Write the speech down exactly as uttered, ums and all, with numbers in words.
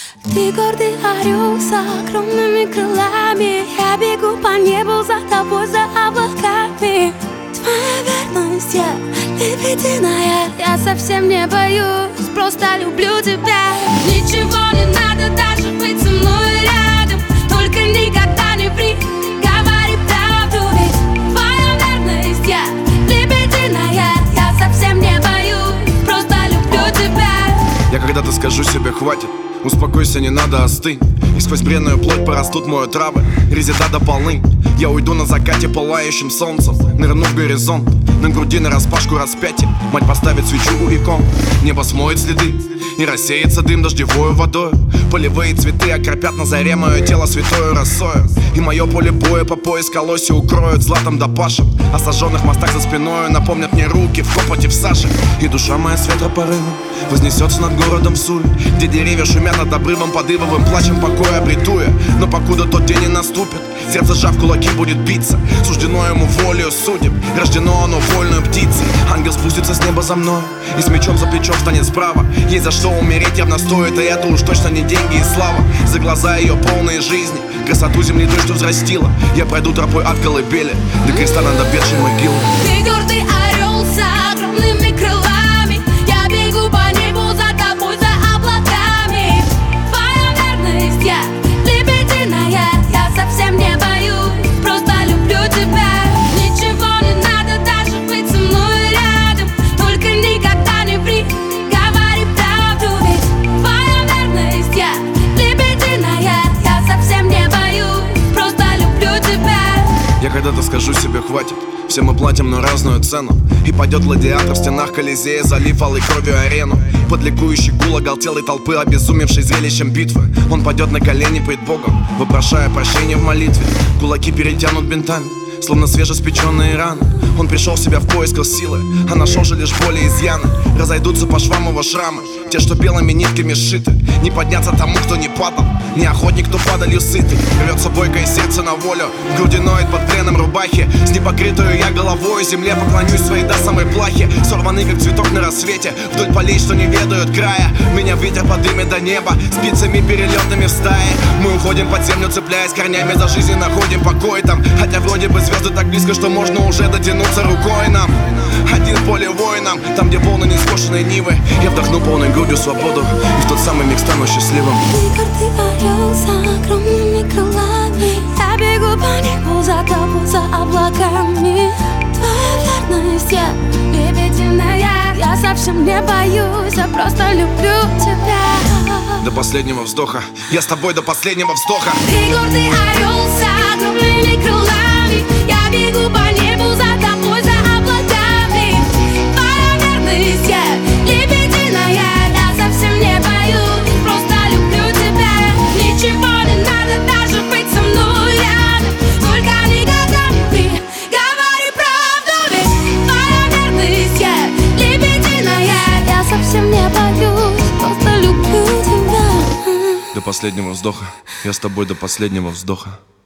Ты гордый орел с огромными крылами. Я бегу по небу за тобой, за облаками. Твоя верность, я лебединая. Я совсем не боюсь, просто люблю тебя. Ничего не надо, даже быть со мной рядом. Только никогда не ври, говори правду. Ведь твоя верность, я лебединая. Я совсем не боюсь, просто люблю тебя. Я когда-то скажу себе хватит, успокойся, не надо, остынь. И сквозь бренную плоть порастут мою травы, резида до полны. Я уйду на закате пылающим солнцем, нырну в горизонт. На груди нараспашку распятие, мать поставит свечу у икон. Небо смоет следы и рассеется дым дождевою водой. Полевые цветы окропят на заре мое тело святою росою. И мое поле боя по пояс колоси укроют златом да пашем. О сожженных мостах за спиною напомнят мне руки в копоти в саше. И душа моя с ветропорывом вознесется над городом Суль, где деревья шумят над обрывом, под ивовым плачем покоя обретуя. Но покуда тот день не наступит, сердце сжав кулаки будет биться. Суждено ему волею судеб, рождено оно вольной птицей. Ангел спустится с неба за мной и с мечом за плечом станет справа. Есть за что умереть явно стоит, и это уж точно не деньги и слава. За глаза ее полные жизни, красоту земли той, что взрастила. Я пройду тропой от колыбели до креста над обветшей могилы. Ты гордый орел с огромными крылами. Я бегу по небу за тобой, за облаками. Твоя верность, я лебединая. Я совсем не боюсь, просто люблю тебя. Ничего не надо, даже быть со мной рядом. Только никогда не ври, говори правду. Ведь твоя верность, я лебединая. Я совсем не боюсь, просто люблю тебя. Я когда-то скажу себе хватит, все мы платим на разную цену. И пойдет гладиатор в стенах Колизея, залив алой кровью арену. Под ликующий гул оголтелой толпы, обезумевшей зрелищем битвы. Он пойдет на колени пред Богом, вопрошая прощения в молитве. Кулаки перетянут бинтами, словно свежеспеченные раны. Он пришел в себя в поисках силы, а нашел же лишь боли и изъяны. Разойдутся по швам его шрамы, те, что белыми нитками сшиты. Не подняться тому, кто не падал, не охотник, кто падалью сытый. Рвется бойкое сердце на волю, в груди ноет под пленом рубахи. С непокрытую я головой земле поклонюсь своей до самой плахи. Сорваны, как цветок на рассвете, вдоль полей, что не ведают края. Меня ветер подымет до неба, спицами перелетными в стае. Мы уходим под землю, цепляясь корнями за жизнь, и находим покой там. Хотя вроде бы звезды так близко, что можно уже дотянуться рукой нам. Один в поле воинам, там, где полны нескошенные нивы. Я вдохну полной грудью свободу, и в тот самый миг стану счастливым. Ты гордый орел с огромными крылами. Я бегу по небу за тобой, за облаками. Твоя верность, я лебединая. Я совсем не боюсь, я просто люблю тебя. До последнего вздоха, я с тобой до последнего вздоха. Ты гордый орел с огромными крылами. Я бегу по небу за тобой, за облаками. Твоя верность, я лебединая. Я совсем не боюсь, просто люблю тебя. Ничего не надо, даже быть со мной рядом. Только никогда не ври, говори правду. Ведь твоя верность, я лебединая. Я совсем не боюсь, просто люблю тебя. До последнего вздоха, я с тобой до последнего вздоха.